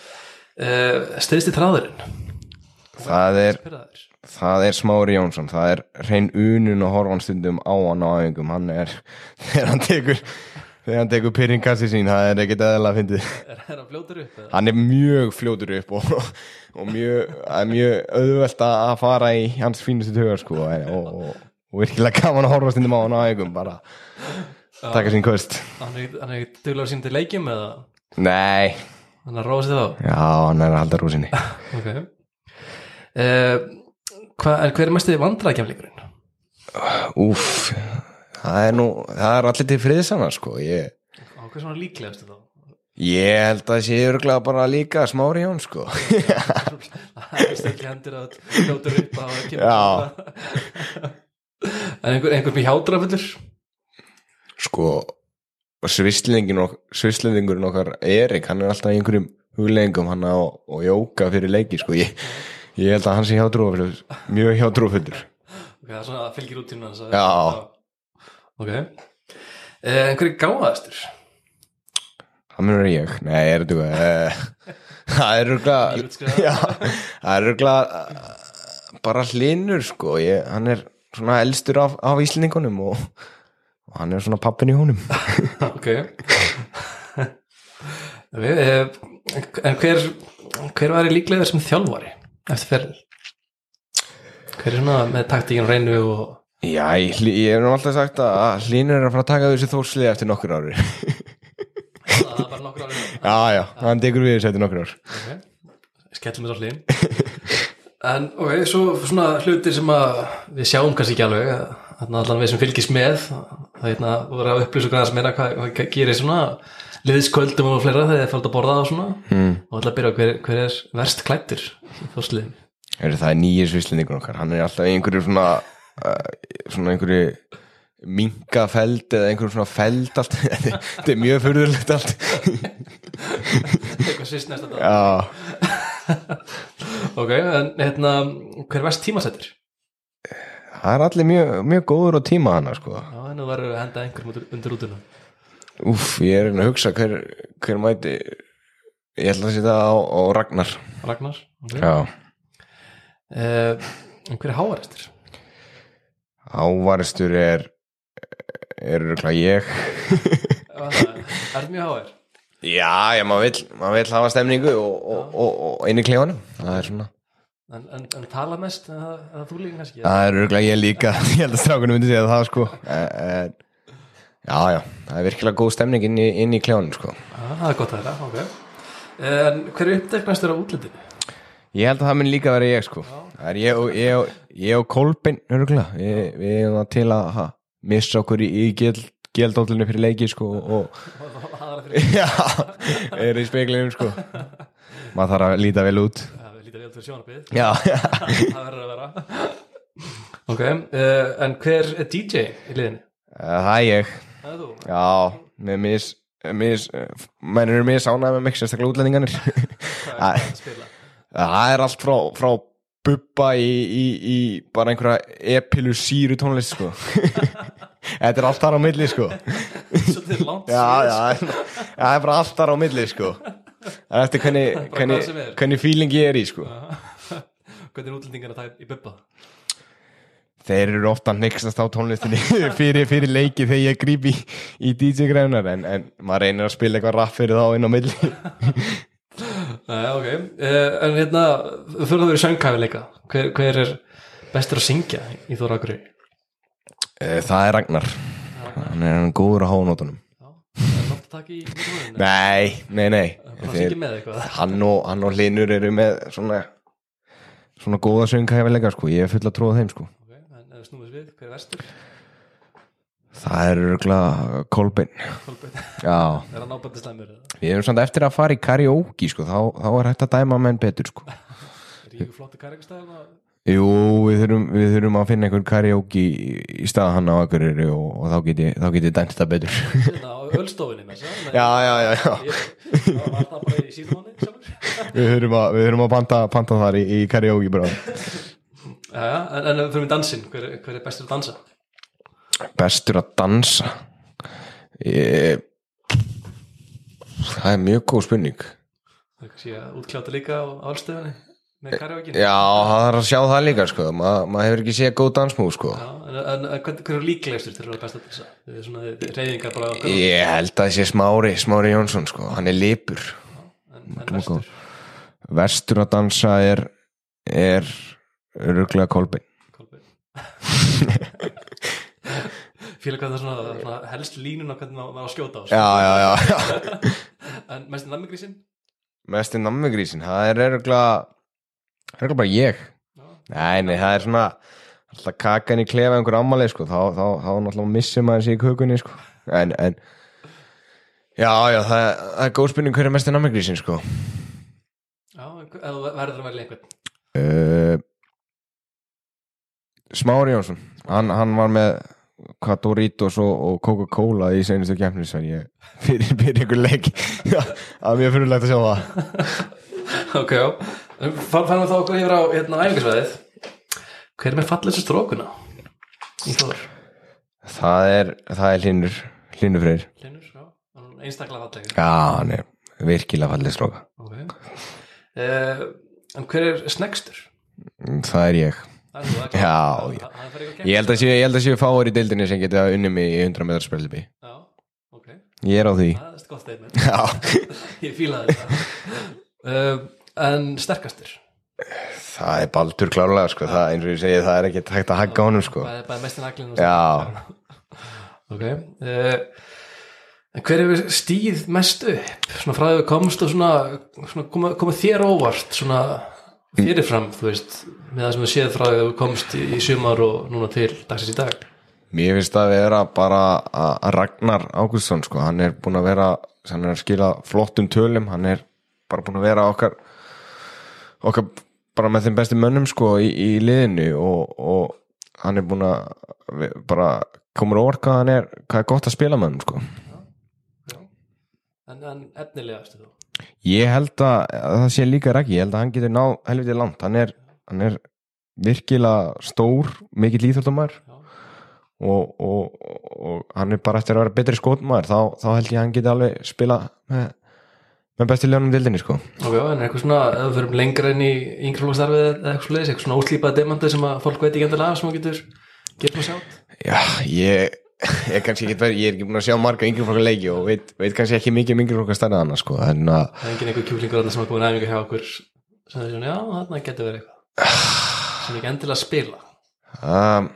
Uh, Steyðst í þráðurinn? Það er... Það er Smári Jónsson, það er hrein unun og horfan stundum á hann á æfingum, hann er, þegar hann tekur, þegar hann tekur pyrringkassi sín, það er ekkert eðalega að fyndið. Er hann fljótur upp? Eða? Hann er mjög fljótur upp og, og mjög, mjög auðvelt að fara í hans fínustu tögar sko og, og, og virkilega gaman að horfa stundum á hann á æfingum, bara taka sín kost. Hann er ekki duglegur sín til leikjum eða? Nei. Hann er rósið þá? Já, hann er að halda rósinni. Ok. Uh, Hva, en hver er mest vandræðakefleikurinn? Úf, það er nú, það er allir til friðsana sko. Ég, á hvað svona líklegastu þá? Ég held að það sé örgulega bara líka Smári Jón sko. Það er stöðli hendur að hljótur upp að Já. En einhver, einhver með hjádrafullur? Sko, svislendingin og svislendingurinn okkar Erik, hann er alltaf í einhverjum hugleggingum hann á og jóka fyrir leiki sko. Ég Ég held að hann sé hjátrúfullur, mjög hjátrúfullur. Ok, það er svona að fylgir út tíma hans. Já. Ok. Eh, en hver er gáðastur? Það munur ég. Nei, er þetta eitthvað. Það er örgulega, já, það er örgulega bara Hlinur, sko. Ég, hann er svona elstur af, af Íslendingunum og, og hann er svona pappin í honum. Ok. Okay, en hver, hver var líklega sem þjálfari? Eftir ferðil hver er svona með taktíkin reynu og... Já, ég, ég hef nú alltaf sagt að Hlynur er að fara að taka þessi Þórslið eftir nokkur ári. Það er bara nokkur ári? Já, já, hann tekur við þessi eftir nokkur ár. Ok, skellum við svo Hlyn. En ok, svo svona hlutir sem að við sjáum kannski ekki alveg, þarna allan við sem fylgist með, það hérna voru að upplýsa græðans meina hvað, hvað gerir svona liðskvöldum og fleira þegar þið fórt að borða það og svona mm. og ætla að byrja hver, hver er verst klæddur Þórsliðin? Það er nýjir svislendingur okkar, hann er alltaf í einhverju svona uh, svona einhverju minkafeld eða einhverju svona feld allt, þetta er mjög furðulegt allt. Eitthvað svissnest að það. Já. Ok, en hérna hver er verst tímasettur? Það er allir mjög, mjög góður á tíma hana sko. Já, en þú verður að henda einhverjum undir útuna. Úf, ég er að hugsa hver, hver mæti ég ætla að setja á, á Ragnar Ragnar? Okay. Já uh, En hver er hávaristur? Hávaristur er er örugglega ég. Er þetta mjög hávar? Já, já, maður vill, maður vill hafa stemningu og, og, og, og einu klefanum, það er svona En, en, en tala mest, eða, eða þú líka kannski? Það er örugglega ég líka, ég held að strákunum myndi segja það sko en Já, já, það er virkilega góð stemning inn í, inn í kljónum, sko. Já, það er gott að þetta, ok. En hver er uppteknastur á útlitinu? Ég held að það mun líka vera ég, sko. Já. Það er ég og, ég og, ég og Kolbeinn, örgulega. Við, við erum það til að ha, missa okkur í, í geldóllinu fyrir leiki, sko. Og, já, við erum í speklinum, sko. Maður þarf að líta vel út. Já, við líta vel fyrir sjónarbið. Já, já. Það verður að vera. Ok, uh, en hver er D J í liðinu? Uh, það er ég. Það er þú? Já, með mis, mis mennir eru mis ánægð með mig, sérstaklega útlendinganir. Hvað er það að spila? Það er allt frá, frá Bubba í, í, í bara einhverja epilu síru tónlist, sko. Þetta er allt þar á milli sko. Þetta er langt Já, síðan, já, það er bara allt þar á milli sko. Það er eftir hvernig, hvernig, hvað sem er. hvernig feeling ég er í sko. Hvernig er útlendingar að það í bubba? Þeir eru ofta nextast á tónlistinni fyrir, fyrir leiki þegar ég gríp í, í D J-grænar en, en maður reynir að spila eitthvað rapp fyrir þá inn á milli. Nei, ok. Uh, en hérna, þú fyrir að vera söngkæfi líka. Hver, hver er bestur að syngja í Þór Akureyri? Það er Ragnar. Hann er hann góður á hánótunum. Já, það er nátt að taka í mikrofoninu. Nei, nei, nei. Það syngja með eitthvað. Hann og, hann og Hlinur eru með svona, svona góða söngkæfileika sko. Ég er full að trúa þeim sko. Ok, en ef við snúum við, hver er vestur? Það er örugglega Kolbeinn. Kolbeinn. Já. Er hann ábændi slæmur? Við erum samt eftir að fara í karaoke sko. Þá, þá er hægt að dæma menn betur sko. Ríku flottu karaoke-stæðum? Jú, við þurfum, við þurfum að finna einhvern karaoke í, í stað hann á Akureyri og, og þá get ég, þá get ég dæmt það betur. Á ölstofinni með þess Já, já, já, já. Það var það bara í síðumáni sjálfur? Við þurfum að, við þurfum að panta, panta þar í, í karaoke bara. Já, já, en, en fyrir mig dansinn, hver, hver er bestur að dansa? Bestur að dansa? Ég... Það er mjög góð spurning. Það er kannski að útkláta líka á ölstofinni? Með karaoke? Já, það er að sjá það líka sko. Ma, maður hefur ekki séð góð dansmúð sko. Já, en, en, en hver, hver er líklegastur til að vera best að dansa? Þið er svona reyðingar bara á hvernig? Ég held að það sé Smári Smári Jónsson sko, hann er lipur. En, en vestur? Vestur að dansa er er örugglega Kolbeinn. Kolbeinn. Fíla hvað það er svona, svona helst línuna hvernig maður á að skjóta á sko. Já, já, já, já. En mest nammigrísin? Mest er nammigrísin, það er örugglega það er bara ég. Já. Nei, nei, það er svona alltaf kakan í klefa einhver ammali sko, þá, þá, þá náttúrulega missir maður sig í kökunni sko, en, en já, já, það, það er góð spurning hver er mest nammigrísin sko. Já, eða verður að velja einhvern? Uh, Smári Jónsson, hann, hann var með hvað Doritos og, og Coca-Cola í seinustu keppni sem ég fyrir, fyrir einhver leik. Já, það er mjög fyrirlegt að sjá það. Ok, já. Fannum við þá okkur yfir á hérna, æfingarsvæðið. Hver er með fallegstu strókuna í Þór? Það er, það er Hlinur, Hlinur Freyr. Hlinur, já. Einstaklega fallegur. Já, hann er virkilega falleg stróka. Ok. Uh, en hver er snegstur? Það er ég. Það er það, Já, það, já. það, það Ég held að sé, ég held að sé fáir í deildinni sem geta unnið mig í hundrað metra sprellibi. Já, ok. Ég er á því. Það er gott statement. Já. Ég fílaði þetta. Uh, en sterkastur? Það er Baldur klárlega sko, það eins og ég segi, það er ekki hægt að hagga honum sko. Það er bara mest í naglinu. Já. Ok. Uh, en hver hefur stíð mest upp? Svona frá því við komst og svona, svona koma, koma þér óvart svona fyrirfram, þú veist, með það sem við séð frá því við komst í, í sumar og núna til dagsins í dag. Mér finnst að vera bara að Ragnar Ágústsson sko, hann er búin að vera, hann er að skila flottum tölum, hann er bara búin að vera okkar okkar bara með þeim bestu mönnum sko í, í liðinu og, og hann er búin að bara komur orð hvað hann er, hvað er gott að spila með hann sko. Já, já. En, en efnilegastu þú? Ég held að, að það sé líka Raggi, ég held að hann getur náð helviti langt, hann er, hann er virkilega stór, mikill íþróttamæður og, og, og hann er bara eftir að vera betri skotmaður, þá, þá held ég að hann geti alveg spila með með bestu ljónum dildinni sko. Ok, en eitthvað svona, ef við fyrir lengra inn í yngri flokkstarfið eða eitthvað svoleiðis, eitthvað svona óslípaða demandi sem að fólk veit ekki endilega af sem að getur getur maður sjátt? Já, ég ég kannski ekki verið, ég er ekki búin að sjá marga yngri flokkar leiki og veit, veit kannski ekki mikið um yngri flokkar stærna annars sko, en að það er engin einhver kjúklingur þarna sem að koma næfingu hjá okkur sem þeir svona, já, þarna getur verið eitthvað sem ekki endilega spila. um,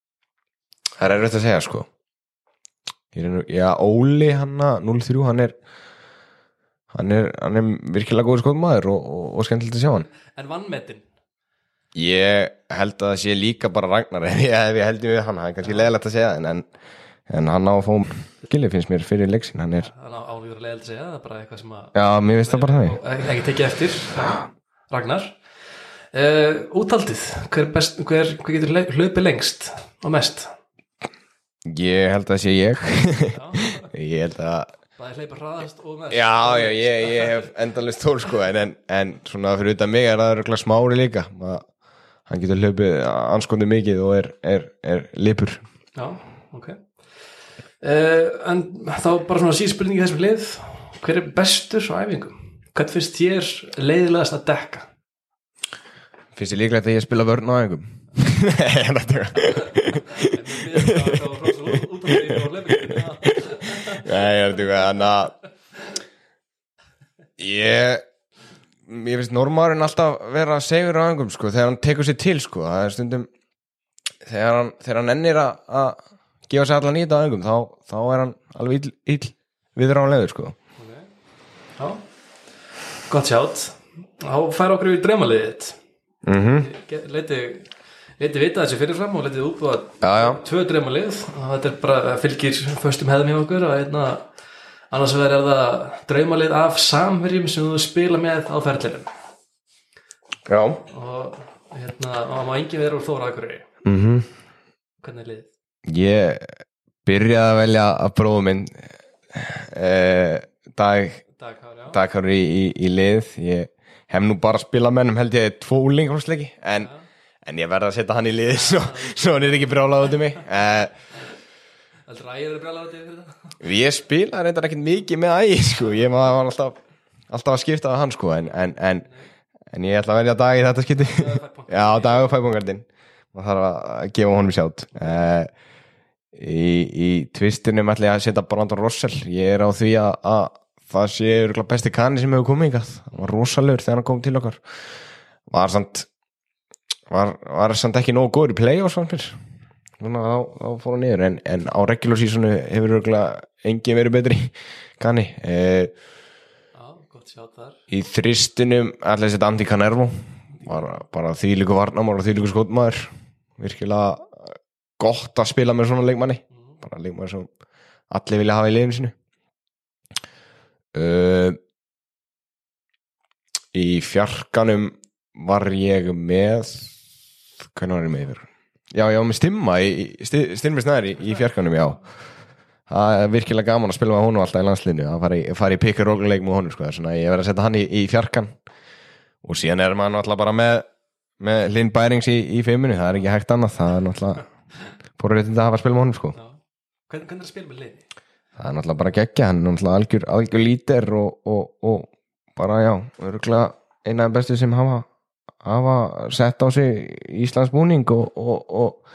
Það er erfitt að segja sko. Ég er, já, Óli hanna núll þrjú, hann er hann er, hann er virkilega góður skotmaður og, og, og skemmtilegt að sjá hann. En vannmetin? Ég held að það sé líka bara Ragnar ef ég, ef ég held við hann, það er kannski leiðilegt að segja en, en, en hann á að fá skilið finnst mér fyrir leiksin, hann er hann á álíður að leiðilegt að segja, það er bara eitthvað sem að já, mér finnst það bara það ekki, ekki tekið eftir. Ragnar uh, úthaldið, hver, best, hver, hver getur hlaupið lengst og mest? Ég held að það sé ég ég held að það er hleypa hraðast og mest. Já, já, ég, ég hef endalist tól sko en, en, en svona fyrir utan mig er það örugglega Smári líka, Ma, hann getur hlaupið anskotið mikið og er, er, er lipur. Já, ok. uh, En þá bara svona síð spurningi þessum lið, hver er bestur á æfingum? Hvern finnst þér leiðilegast að dekka? Finnst þér líklegt að ég spila vörn á æfingum? Nei, ég er að Nei, ég er að tjóka Þannig að Ég Ég finnst Normaðurinn alltaf vera segur á æfingum sko, þegar hann tekur sér til sko. Það er stundum þegar hann, þegar hann ennir að, að gefa sér allan í þetta á æfingum þá, þá er hann alveg ill, ill viðráðanlegur sko. Okay. Já, gott sjátt. Þá fær okkur við dreymaliðið þitt. mm-hmm. Leiti Leiti vita þessi fyrirfram og leiti útbúa já, já. tvö dreymalið og þetta er bara fylgir föstum hefðum hjá okkur og einna annars vegar er það draumalið af samherjum sem þú spila með á ferlinum. Já. Og hérna, og má enginn vera úr Þóra Akureyri. mm-hmm. Hvernig er liðið? Ég byrjaði að velja að bróðu minn eh, dag Daghári í, í, í lið. Ég hef nú bara spilað með hennum held ég tvo úlingarsleiki en, en ég verði að setja hann í lið svo, svo hann er ekki brjálað út í mig. Eh, Heldur Ægir er brjálað út í fyrir það? Ég spilaði reyndar ekkert mikið með Ægir sko. Ég var alltaf, alltaf að skipta á hann sko. en, en, en, en ég ætla að velja Dag í þetta skipti. Já, Dag og fæbongardinn. Maður þarf að gefa honum sjátt. Uh, í, í tvistinum ætla ég að setja Brandon Russell. Ég er á því að, að það sé örugglega besti kanni sem hefur komið hingað. Það var rosalegur þegar hann kom til okkar. Var samt var, var samt ekki nógu góður í play-offs fannst mér. Núna þá, þá fór hann niður en, en á regular seasonu hefur örugglega engin verið betri kanni. Eh, Já, gott sjátt þar. Í þristinum ætla ég að setja Andy Canervo. Var bara þvílíku varnarmaður og þvílíku skotmaður. Virkilega gott að spila með svona leikmanni. Mm. Bara leikmanni sem allir vilja hafa í liðinu sínu. Uh, í fjarkanum var ég með hvernig var ég með yfir? Já, ég var með Stimma í, Stimmi Snæri í, í fjarkanum, já. Það er virkilega gaman að spila með honum alltaf í landsliðinu. Það fari, fari í pick and roll leik með honum, sko. Svona, ég verði að setja hann í, í fjarkan. Og síðan er maður náttúrulega bara með, með Linn Bærings í, í fimminu. Það er ekki hægt annað. Það er náttúrulega fórréttindi að hafa að spila með honum, sko. Já. Hvernig, hvernig er að spila með Linn? Það er náttúrulega bara geggja. Hann er náttúrulega algjör, algjör lítir og, og, og bara, já, örugglega eina af bestu sem hafa hafa sett á sig Íslands búning og, og,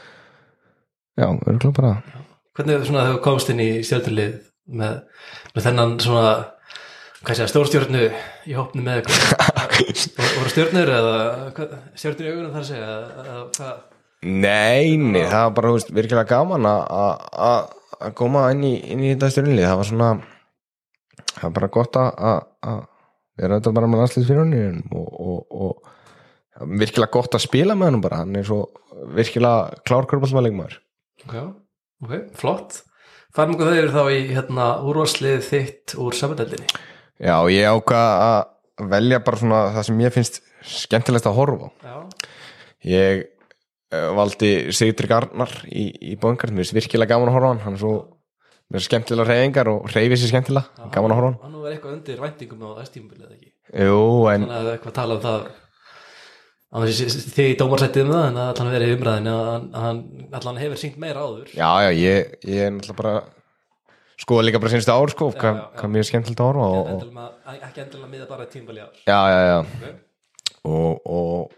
og já, örugglega bara. Já. Hvernig er svona þegar þú komst inn í stjörnulið með, með þennan svona hvað sé að stórstjörnu í hópnu með eitthvað voru stjörnur eða stjörnur í augunum þar að segja eða hvað? Nei, nei, það var bara þú veist, virkilega gaman að koma inn í, inn í þetta stjörnulið. Það var svona það var bara gott að vera þetta bara með landsliðsfyrirunum og, og, og virkilega gott að spila með hann bara. Hann er svo virkilega klár körfuboltaleikmaður. Ok, ok, flott. Færum okkur þau yfir þá í hérna úrvalslið þitt úr samfélagdeildinni. Já, ég ákvað að velja bara svona það sem ég finnst skemmtilegast að horfa á. Já. Ég uh, valdi Sigtryggr Arnar í, í Bóingarð. Mér finnst virkilega gaman að horfa á hann. Hann er svo með skemmtilega hreyfingar og hreyfir sér skemmtilega. Já, gaman að horfa á hann. Hann er eitthvað undir væntingum á S-tímabilið eða ekki? Jú, en þannig að eitthvað tala um það á þessi þið í dómarsættið um það en að allan verið í umræðinu að hann allan hefur sýnt meira áður. Já, já, ég, ég er náttúrulega bara skoða líka bara sínustu ár sko, hvað, hvað mjög skemmtilegt að horfa og, endilega, ekki endilega miða bara tímabili ár. Já, já, já. Okay. Og, og,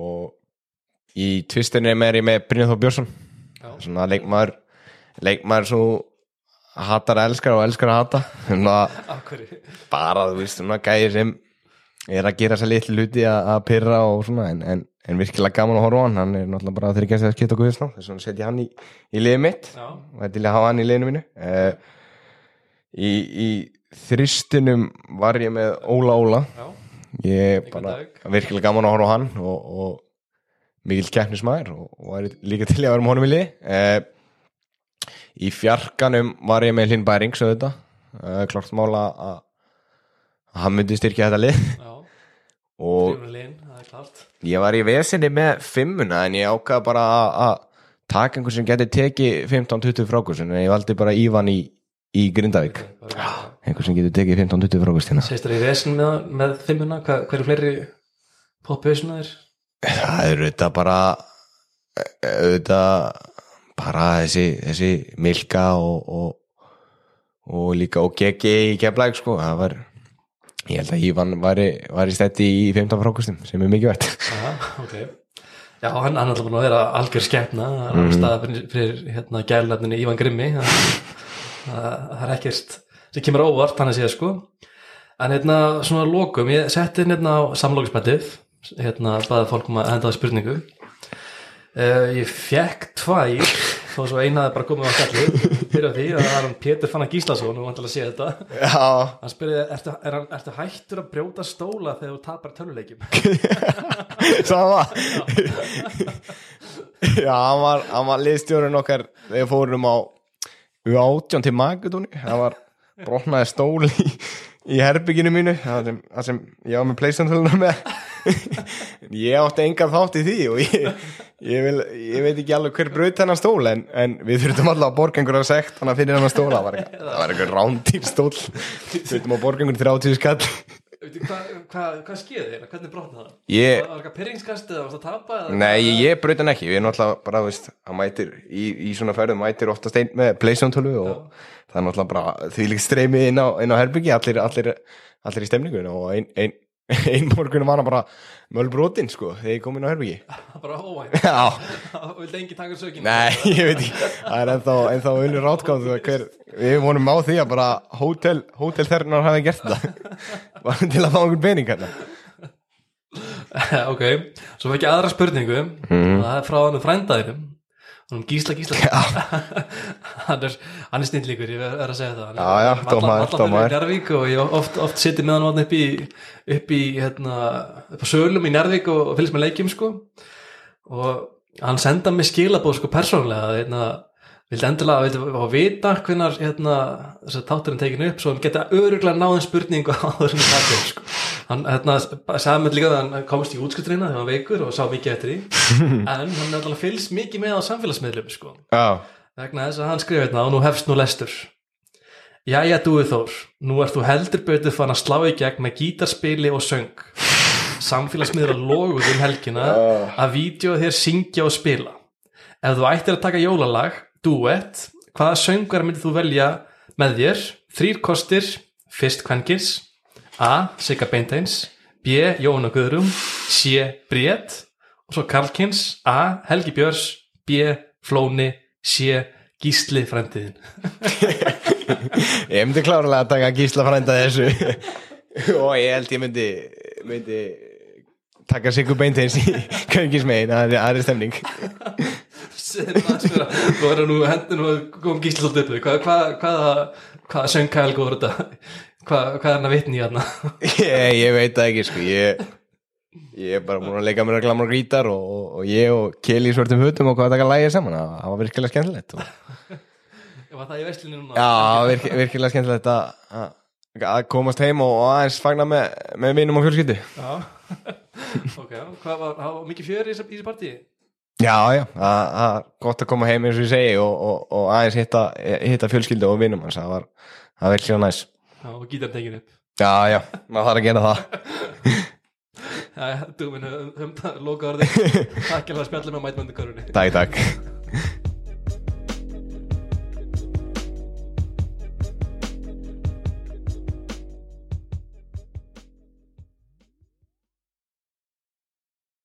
og í tvistinu er ég með Brynjar Þór Björnsson. Já. Svona leikmaður leikmaður svo hatar að elskar og elskar að hata. Af hverju? Bara, þú veist, svona gæði sem er að gera þessa litlu hluti að pyrra og svona, en, en, en virkilega gaman að horfa á hann. Hann er náttúrulega bara þegar gæst að skipta guðisná, þess vegna setja hann í, í liðið mitt. Já. Og þetta til að hafa hann í liðinu mínu. Uh, í, í þristinum var ég með Óla Óla. Já. Ég bara virkilega gaman að horfa á hann og, og mikill keppnismæður og, og var líka til að vera með honum í liði. Uh, í fjarkanum var ég með Linn Bærings auðvitað. Uh, klart mála að hann myndi styrkja þetta lið. Já. Og Linn, það er klart. Ég var í vesinni með fimmuna en ég ákvað bara að taka einhvern sem geti tekið fimmtán tuttugu frákvössun en ég valdi bara Ívan í, í Grindavík. Okay, einhvern sem geti tekið fimmtán tuttugu frákvössun. Seistur í vesin með, með fimmuna? Hva, hver er fleiri poppeusuna þér? Það er auðvitað bara auðvitað bara þessi, þessi Milka og, og, og líka og G G í Keflavík sko, það var ég held að Ívan var í, var í stætti í fimmtán frákostum sem er mikið vært. Aha, ok. Já, hann hann alltaf búin að vera algjör skepna, hann er mm. staða fyrir, fyrir hérna gælnafninu Ívan Grimmi, það, það er ekkert sem kemur óvart, hann að segja sko. En hérna svona lokum, ég setti hérna á samlokuspættið, hérna baði fólk um að henda það spurningu. Uh, ég fekk tvær og svo einaði bara komið á skallið fyrir því að það er hann Pétur Fannar Gíslason og vantilega að sé þetta. Já. Hann spurði, ertu, er, ertu hættur að brjóta stóla þegar þú tapar tölvuleikjum? Sama. Já, hann var, hann var liðstjórinn okkar þegar við fórum á U átján til Makedóni. Það var brotnaði stól í, í herbygginu mínu, það sem, það sem ég var með PlayStation-töluna með. Ég átti engan þátt í því og ég, ég, vil, ég veit ekki alveg hver braut hennar stól en, en við þurftum alltaf að borga einhverja sekt hann að finna hennar stóla, það var eitthvað, það var eitthvað rándýr stól, við þurftum að borga einhverjum þrjátíu skall. Hvað hva, hva skeði þér? Hvernig brotnaði það? Ég, var það eitthvað pirringskast eða varst að tapa? Nei, ég, ég braut hann ekki, við erum alltaf bara, veist, að mætir í, í svona ferðum mætir oftast einn með PlayStation-tölu og já. Það er náttúrulega bara því líkt streymið inn á, inn á herbyggi, allir, allir, allir í stemningun og ein, ein einn morgunum var hann bara mölbrotin sko þegar ég kom inn á herbyggi. Bara óvænt. Já. Og vildi enginn taka sökina? Nei, ég veit ekki, það er ennþá, ennþá unnur rátgáð hver, við vonum á því að bara hótel, hótelþernar hafi gert þetta bara til að fá einhvern pening hérna. Ok, svo fekk ég aðra spurningu mm. það er frá hann frændaðinum hann Gísla Gísla hann er, hann er snillíkur, ég er að segja það hann já, já, dómar, dómar Njarðvík og ég oft, oft sitið með hann upp í upp í, hérna, upp á sölum í Njarðvík og fylgst með leikjum sko og hann senda mig skilabóð sko persónulega, hérna vildi endilega vildi að vita hvenær hérna, þess að þátturinn tekinu upp svo hann geta örugglega náðum spurningu á þessum takkum sko. Hann hérna, sagði mér líka að hann komst í útskriftina þegar hann veikur og sá mikið eftir því en hann er alltaf fylgst mikið með á samfélagsmiðlum sko. oh. Vegna þess að hann skrifa hérna og nú hefst nú lestur. Jæja Dúi Þór, nú ert þú heldur betur fann að slá í gegn með gítarspili og söng. Samfélagsmiðlar loguð um helgina oh. að vídeo þér syngja og spila. Ef þú ættir að taka jólalag duett, hvaða söngar myndir þú velja með þér? Þrír kostir, fyrst kvenkins A. Sigga Beinteins B. Jóhanna Guðrún C. Bríett og svo karlkins A. Helgi Björns B. Flóni C. Gísli frændiðin. Ég myndi klárlega að taka Gísla frænda þessu og ég held ég myndi myndi taka Sigga Beinteins í kvenkismegin, það er stemning. Þú verður nú hendin og kom Gísli svolítið upp hvað, hvað, hvaða hvaða söngkælg voru þetta hvað, hvað er hann að vitni í þarna? ég, ég veit það ekki sko ég, ég er bara búin að leika mér að glamra gítar og, og, og ég og Keli í svörtum hutum og hvað að taka lægið saman, það var virkilega skemmtilegt og... Var það í veislinni núna? Já, virk, virkilega skemmtilegt að, að komast heim og aðeins fagna með, með vinum og fjölskyldu. Já, ok, hvað var, var mikið fjör í þessu partíi? Já, já, það er gott að koma heim eins og ég segi og, og, og aðeins hitta, hitta fjölskyldu og vinum hans, það var, það var virkilega næs. Já, og gítar tekinu upp. Já, já, maður þarf að gera það. Já, já, þú minn, höfum það, loka orðið. Takk fyrir að spjalla með mætmöndu körfunni. Takk, takk.